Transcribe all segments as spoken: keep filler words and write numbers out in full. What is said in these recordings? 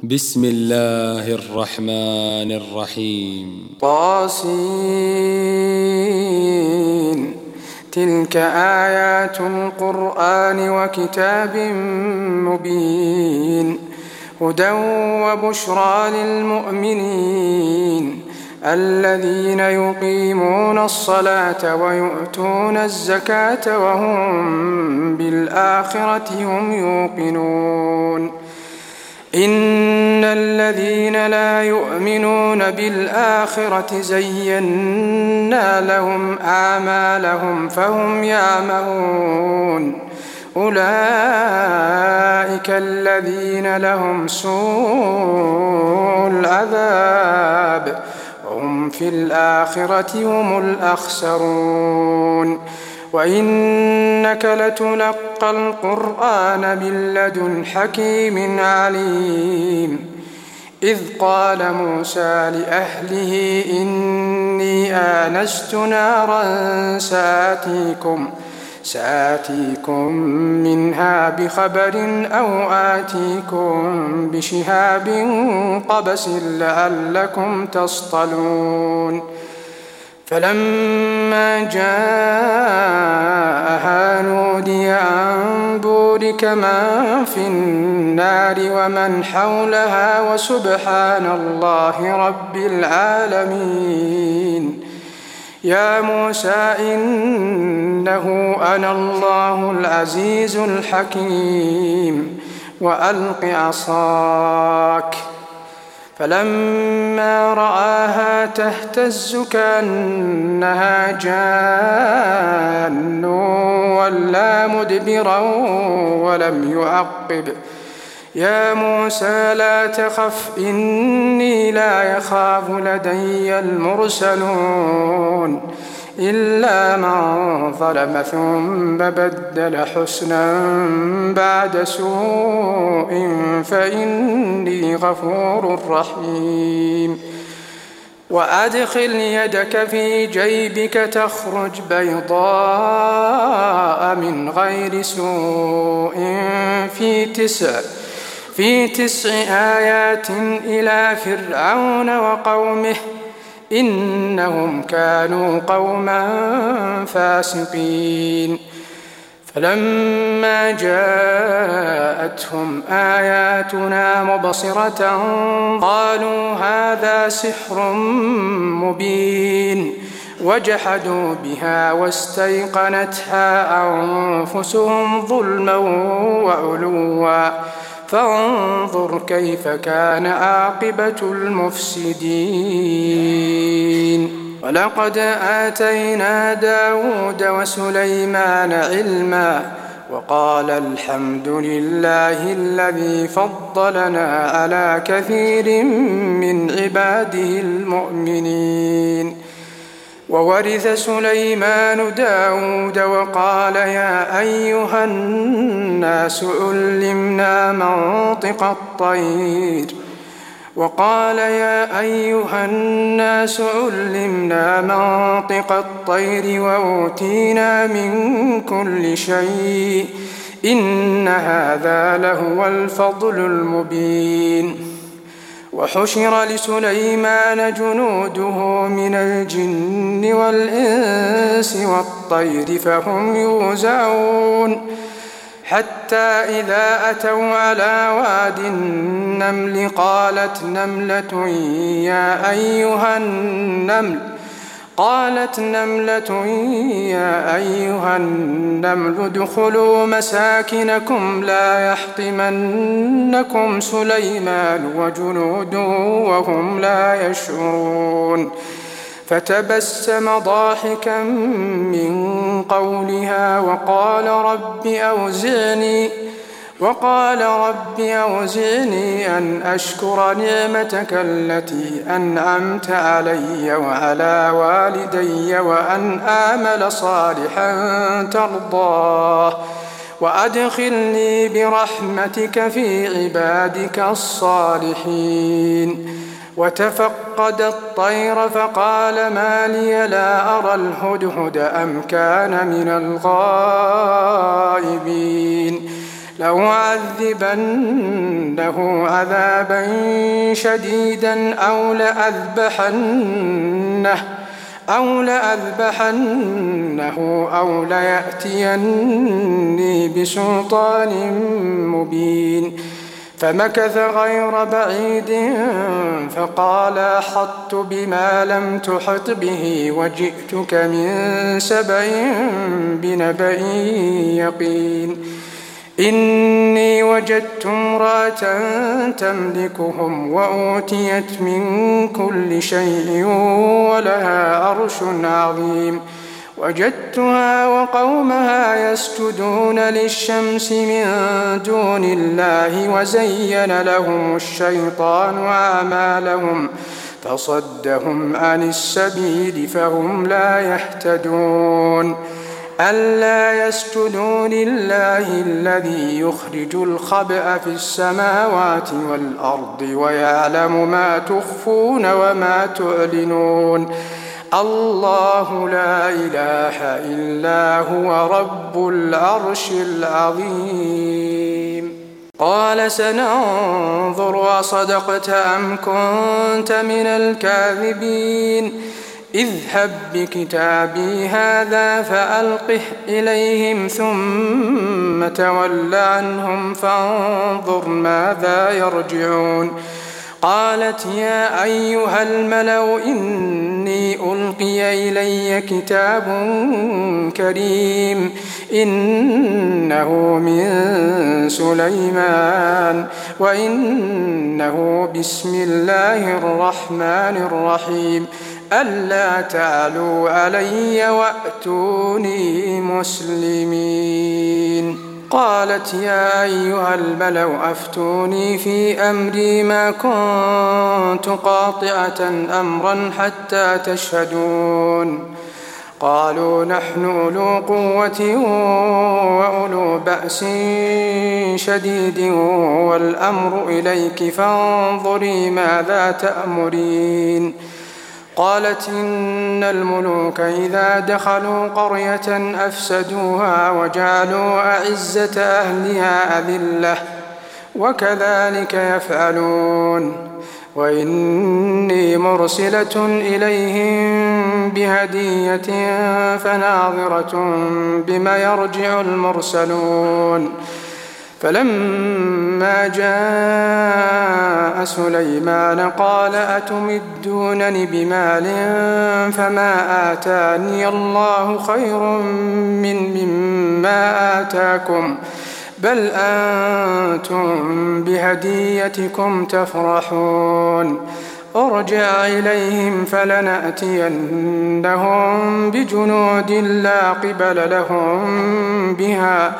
بسم الله الرحمن الرحيم. طاسين. تلك آيات القرآن وكتاب مبين هدى وبشرى للمؤمنين الذين يقيمون الصلاة ويؤتون الزكاة وهم بالآخرة هم يوقنون. إن الذين لا يؤمنون بالآخرة زينا لهم أعمالهم فهم يعمهون. أولئك الذين لهم سوء العذاب وهم في الآخرة هم الأخسرون. وإنك لتلقى القرآن من لدن حكيم عليم. إذ قال موسى لأهله إني آنست نارا سآتيكم سآتيكم منها بخبر أو آتيكم بشهاب قبس لعلكم تصطلون. فلما جاءها نودي أن بورك من في النار ومن حولها وسبحان الله رب العالمين. يا موسى إنه أنا الله العزيز الحكيم وألق عصاك. فلما رآها تهتز كأنها جان ولا مدبرا ولم يعقب. يا موسى لا تخف إني لا يخاف لدي المرسلون إلا من ظلم ثم بدل حسنا بعد سوء فإني غفور رحيم. وأدخل يدك في جيبك تخرج بيضاء من غير سوء في تسع في تسع آيات إلى فرعون وقومه إنهم كانوا قوما فاسقين. فلما جاءتهم آياتنا مبصرة قالوا هذا سحر مبين وجحدوا بها واستيقنتها أنفسهم ظلما وعلوا فانظر كيف كان عاقبة المفسدين. ولقد آتينا داود وسليمان علما وقال الحمد لله الذي فضلنا على كثير من عباده المؤمنين. وورث سليمان داود وقال يا أيها الناس علمنا منطق الطير وقال يا أيها الناس علمنا منطق الطير وأوتينا من كل شيء إن هذا لهو الفضل المبين. وحشر لسليمان جنوده من الجن والإنس والطير فهم يوزعون حتى إذا أتوا على واد النمل قالت نملة يا أيها النمل قالت نملة يا أيها النمل ادخلوا مساكنكم لا يحطمنكم سليمان وجنوده وهم لا يشعرون. فتبسم ضاحكا من قولها وقال رب أوزعني وقال رب أوزعني أن أشكر نعمتك التي أنعمت علي وعلى والدي وأن آمل صالحا ترضاه وأدخلني برحمتك في عبادك الصالحين. وتفقد الطير فقال ما لي لا أرى الهدهد أم كان من الغائبين. لأعذبنه عذابا شديدا أو لأذبحنه أو لأذبحنه أو ليأتيني بسلطان مبين. فمكث غير بعيد فقال أحطت بما لم تحط به وجئتك من سبأ بنبأ يقين. إني وجدت امرأة تملكهم وأوتيت من كل شيء ولها عرش عظيم. وجدتها وقومها يسجدون للشمس من دون الله وزين لهم الشيطان أعمالهم فصدهم عن السبيل فهم لا يهتدون. ألا يسجدوا لله الذي يخرج الخبأ في السماوات والأرض ويعلم ما تخفون وما تعلنون. الله لا إله إلا هو رب العرش العظيم. قال سننظر أصدقت أم كنت من الكاذبين. اذهب بكتابي هذا فألقه إليهم ثم تول عنهم فانظر ماذا يرجعون. قالت يا أيها الملأ إني ألقي إلي كتاب كريم إنه من سليمان وإنه بسم الله الرحمن الرحيم ألا تعلوا علي وأتوني مسلمين. قالت يا أيها الملأ أفتوني في أمري ما كنت قاطعة أمرا حتى تشهدون. قالوا نحن أولو قوة وأولو بأس شديد والأمر إليك فانظري ماذا تأمرين. قالت إن الملوك إذا دخلوا قرية أفسدوها وجعلوا أعزة أهلها أذلة وكذلك يفعلون. وإني مرسلة إليهم بهدية فناظرة بما يرجع المرسلون. فلما جاء سليمان قال أتمدونني بمال فما آتاني الله خير من مما آتاكم بل أنتم بهديتكم تفرحون. ارجع إليهم فلنأتينهم بجنود لا قبل لهم بها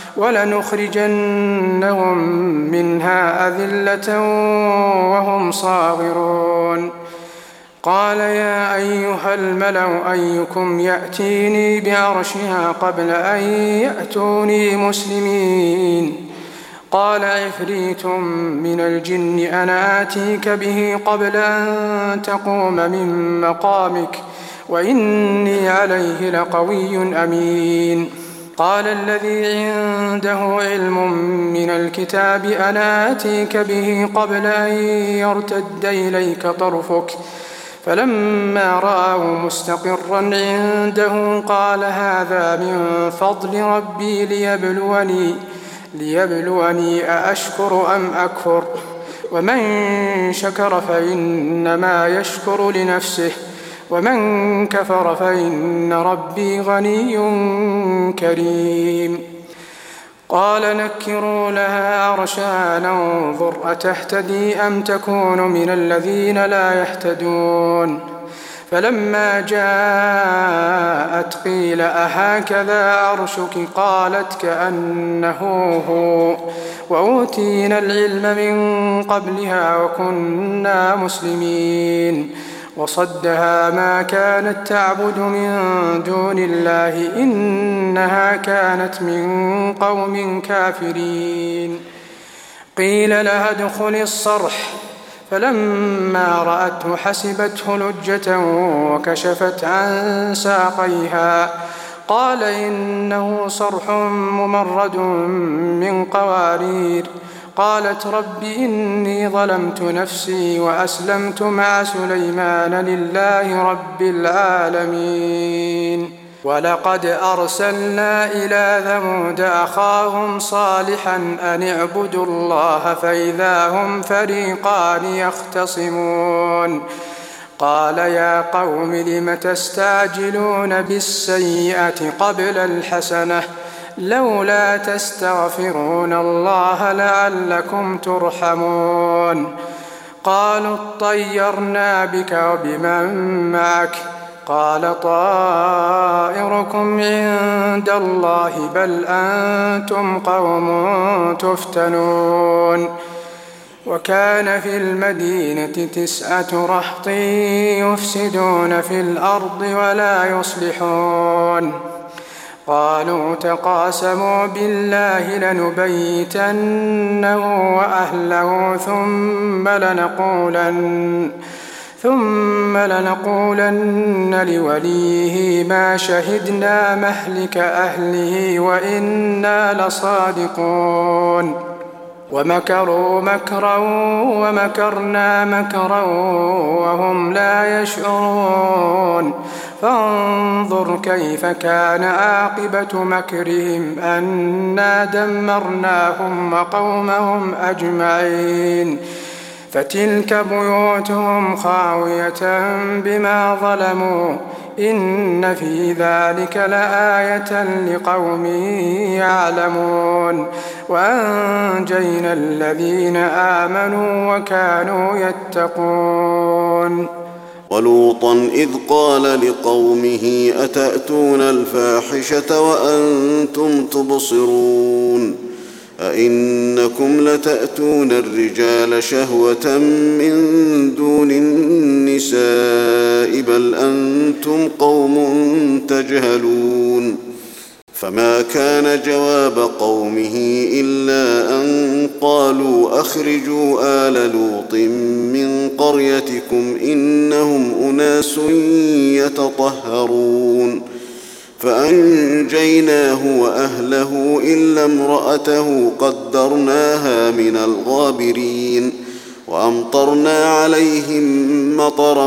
ولنخرجنهم منها أذلة وهم صاغرون. قال يا أيها الملأ أيكم يأتيني بعرشها قبل أن يأتوني مسلمين. قال عفريت من الجن أنا آتيك به قبل أن تقوم من مقامك وإني عليه لقوي أمين. قال الذي عنده علم من الكتاب أنا آتيك به قبل أن يرتد إليك طرفك فلما رآه مستقرا عنده قال هذا من فضل ربي ليبلوني ليبلوني أأشكر أم أكفر ومن شكر فإنما يشكر لنفسه ومن كفر فإن ربي غني كريم. قال نكروا لها عرشها ننظر أتهتدي أم تكون من الذين لا يهتدون. فلما جاءت قيل أهكذا عرشك قالت كأنه هو وأوتينا العلم من قبلها وكنا مسلمين. وصدها ما كانت تعبد من دون الله إنها كانت من قوم كافرين. قيل لها ادخل الصرح فلما رأته حسبته لجة وكشفت عن ساقيها قال إنه صرح ممرد من قوارير. قالت رب إني ظلمت نفسي وأسلمت مع سليمان لله رب العالمين. ولقد أرسلنا إلى ثمود أخاهم صالحا أن اعبدوا الله فإذا هم فريقان يختصمون. قال يا قوم لم تستعجلون بالسيئة قبل الحسنة لولا تستغفرون الله لعلكم ترحمون. قالوا اطيرنا بك وبمن معك قال طائركم عند الله بل أنتم قوم تفتنون. وكان في المدينة تسعة رهط يفسدون في الأرض ولا يصلحون. قالوا تقاسموا بالله لنبيتنه وأهله ثم لنقولن ثم لنقولن لوليه ما شهدنا مهلك أهله وإنا لصادقون. ومكروا مكرا ومكرنا مكرا وهم لا يشعرون. فانظر كيف كان عاقبة مكرهم أنا دمرناهم وقومهم أجمعين. فتلك بيوتهم خاوية بما ظلموا إن في ذلك لآية لقوم يعلمون. وأنجينا الذين آمنوا وكانوا يتقون. ولوطا إذ قال لقومه أتأتون الفاحشة وأنتم تبصرون أئنكم لتأتون الرجال شهوة من دون النساء بل أنتم قوم تجهلون. فما كان جواب قومه إلا أن قالوا أخرجوا آل لوط من قريتكم إنهم أناس يتطهرون. فأنجيناه وأهله إلا امرأته قدرناها من الغابرين. وأمطرنا عليهم مطرا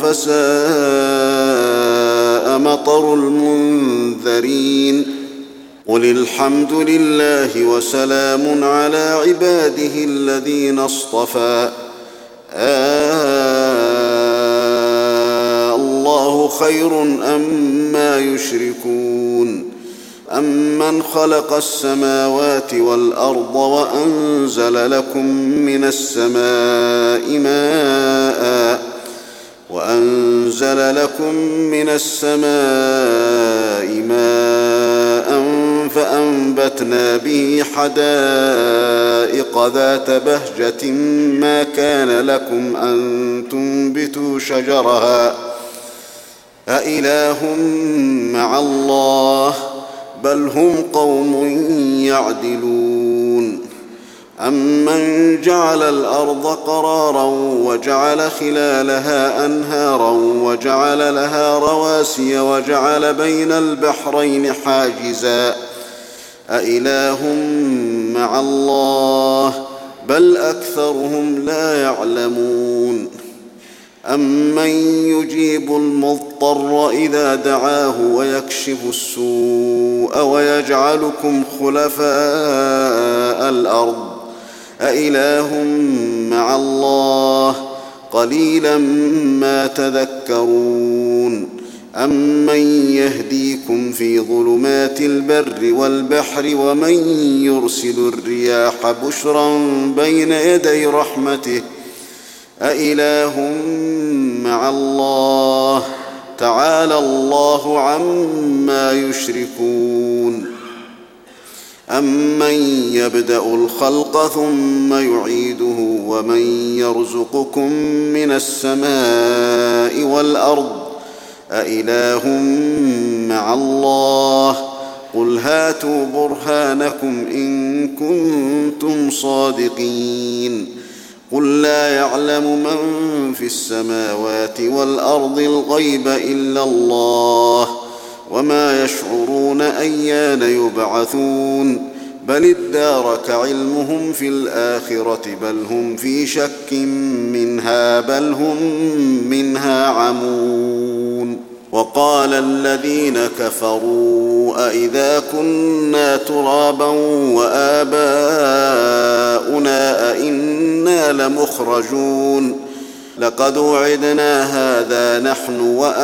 فساء مطر المنذرين. قل الحمد لله وسلام على عباده الذين اصطفى آه الله خير أما يشركون. أمن خلق السماوات والأرض وأنزل لكم من السماء ماء وأنزل لكم من السماء ماء فأنبتنا به حدائق ذات بهجة ما كان لكم أن تنبتوا شجرها أإله مع الله بل هم قوم يعدلون. أمن جعل الأرض قرارا وجعل خلالها أنهارا وجعل لها رواسي وجعل بين البحرين حاجزا أإله مع الله بل أكثرهم لا يعلمون. أمن يجيب المضطر إذا دعاه ويكشف السوء ويجعلكم خلفاء الأرض أإله مع الله قليلا ما تذكرون. أمن يهديكم في ظلمات البر والبحر ومن يرسل الرياح بشرا بين يدي رحمته أإله مع الله تعالى الله عما يشركون. أمن يبدأ الخلق ثم يعيده ومن يرزقكم من السماء والأرض أإله مع الله قل هاتوا برهانكم إن كنتم صادقين. قل لا يعلم من في السماوات والأرض الغيب إلا الله وما يشعرون أيان يبعثون بل ادارك علمهم في الآخرة بل هم في شك منها بل هم منها عمون. وقال الذين كفروا أئذا كنا ترابا وآباؤنا أئنا لمخرجون لقد وعدنا هذا نحن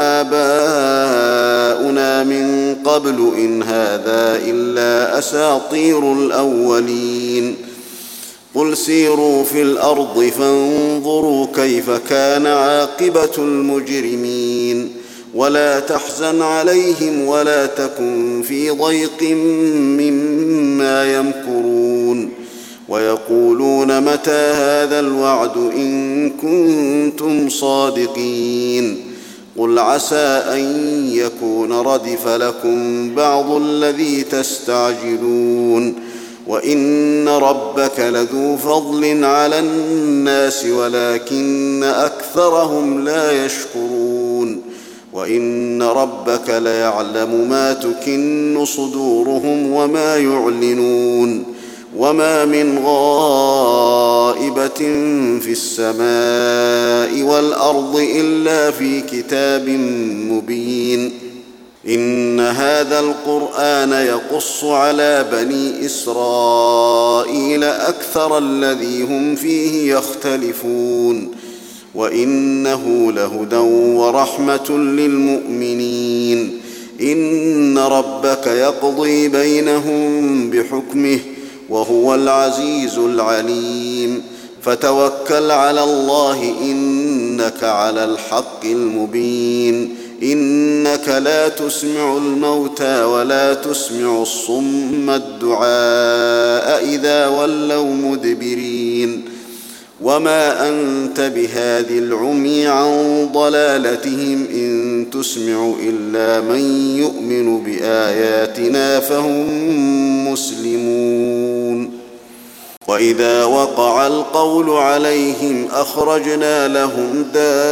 وآباؤنا من قبل إن هذا إلا أساطير الأولين. قل سيروا في الأرض فانظروا كيف كان عاقبة المجرمين ولا تحزن عليهم ولا تكن في ضيق مما يمكرون ويقولون متى هذا الوعد إن كنتم صادقين. قل عسى أن يكون ردف لكم بعض الذي تستعجلون وإن ربك لذو فضل على الناس ولكن أكثرهم لا يشكرون. وإن ربك ليعلم ما تكن صدورهم وما يعلنون وما من غائبة في السماء والأرض إلا في كتاب مبين. إن هذا القرآن يقص على بني إسرائيل أكثر الذي هم فيه يختلفون وإنه لهدى ورحمة للمؤمنين. إن ربك يقضي بينهم بحكمه وهو العزيز العليم. فتوكل على الله إنك على الحق المبين. إنك لا تسمع الموتى ولا تسمع الصم الدعاء إذا ولوا مدبرين وما أنت بهاد العمي عن ضلالتهم إن تسمع إلا من يؤمن بآياتنا فهم مسلمون. وإذا وقع القول عليهم أخرجنا لهم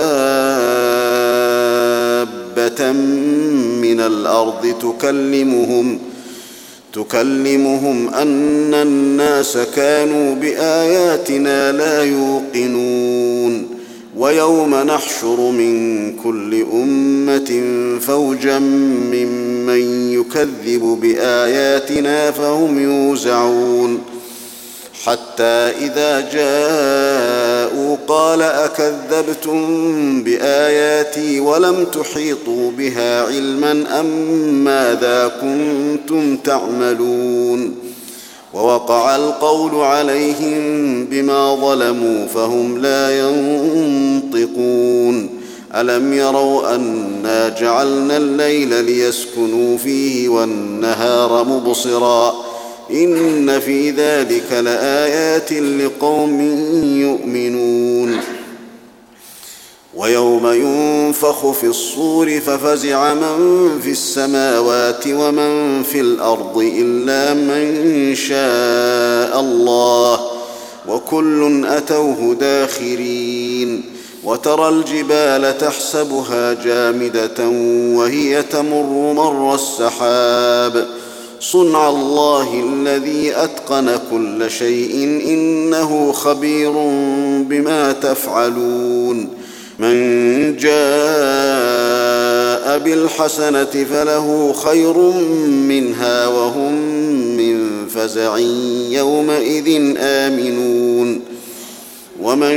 دابة من الأرض تكلمهم تكلمهم أن الناس كانوا بآياتنا لا يوقنون. ويوم نحشر من كل أمة فوجا ممن يكذب بآياتنا فهم يوزعون حتى إذا جاءوا قال أكذبتم بآياتي ولم تحيطوا بها علما أم ماذا كنتم تعملون. ووقع القول عليهم بما ظلموا فهم لا ينطقون. ألم يروا أنا جعلنا الليل ليسكنوا فيه والنهار مبصرا إن في ذلك لآيات لقوم يؤمنون. ويوم ينفخ في الصور ففزع من في السماوات ومن في الأرض إلا من شاء الله وكل أتوه داخرين. وترى الجبال تحسبها جامدة وهي تمر مر السحاب صنع الله الذي أتقن كل شيء إنه خبير بما تفعلون. من جاء بالحسنة فله خير منها وهم من فزع يومئذ آمنون ومن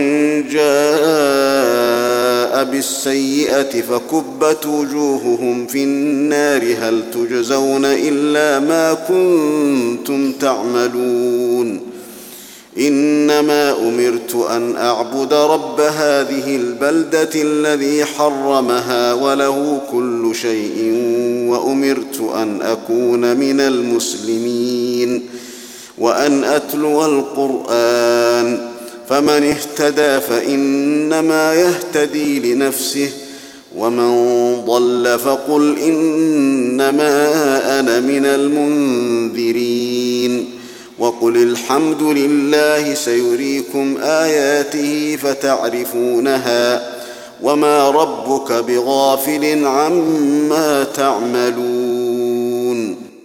جاء بالسيئة فكبت وجوههم في النار هل تجزون إلا ما كنتم تعملون. إنما أمرت أن أعبد رب هذه البلدة الذي حرمها وله كل شيء وأمرت أن أكون من المسلمين وأن أتلو القرآن فمن اهتدى فإنما يهتدي لنفسه ومن ضل فقل إنما أنا من المنذرين. وقل الحمد لله سيريكم آياته فتعرفونها وما ربك بغافل عما تعملون.